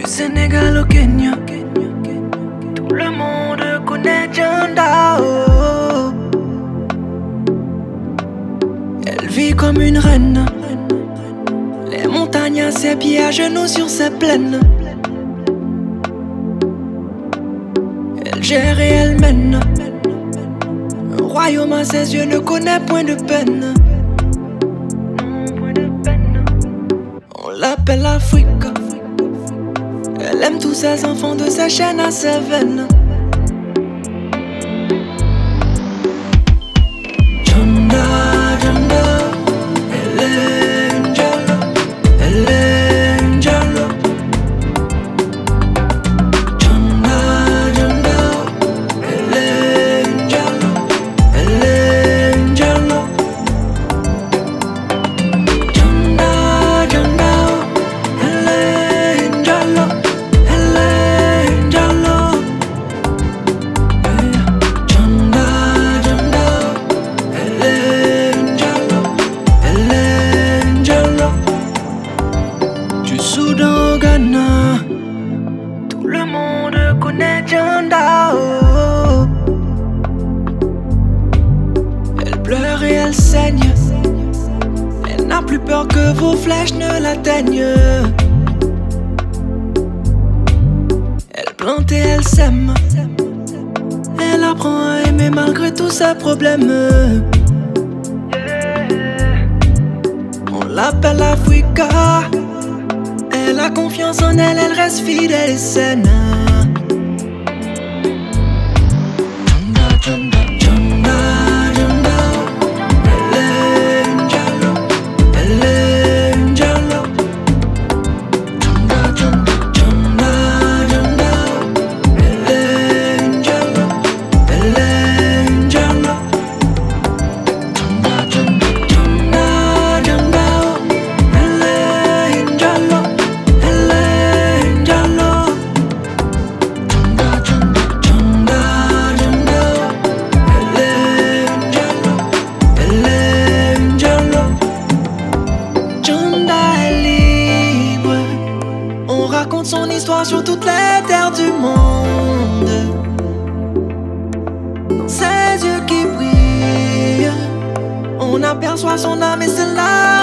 Sénégal au Kenya, tout le monde connaît Janda. Oh. Elle vit comme une reine, les montagnes à ses pieds, à genoux sur ses plaines. Elle gère et elle mène un royaume à ses yeux, ne connaît point de peine. On l'appelle Afrique. Elle aime tous ses enfants, de ses chaînes à ses veines. Janda, Janda, elle est une Jalo, elle est une Jalo. Janda, Janda, elle est une Jalo, elle est une Jalo. Janda, Janda, elle est une Jalo. Soudan au Ghana, tout le monde connaît Janda. Oh. Elle pleure et elle saigne, elle n'a plus peur que vos flèches ne l'atteignent. Elle plante et elle sème, elle apprend à aimer malgré tous ses problèmes. On l'appelle Africa. Elle a confiance en elle, elle reste fidèle et saine. Janda, Janda, Janda, Janda, elle est une Jalo, elle est une Jalo. Janda, Janda, Janda, Janda, elle est une Jalo, elle est une Jalo. Janda, Janda, Janda, Janda, elle est une Jalo. Raconte son histoire sur toutes les terres du monde. Dans ses yeux qui brillent, on aperçoit son âme et c'est là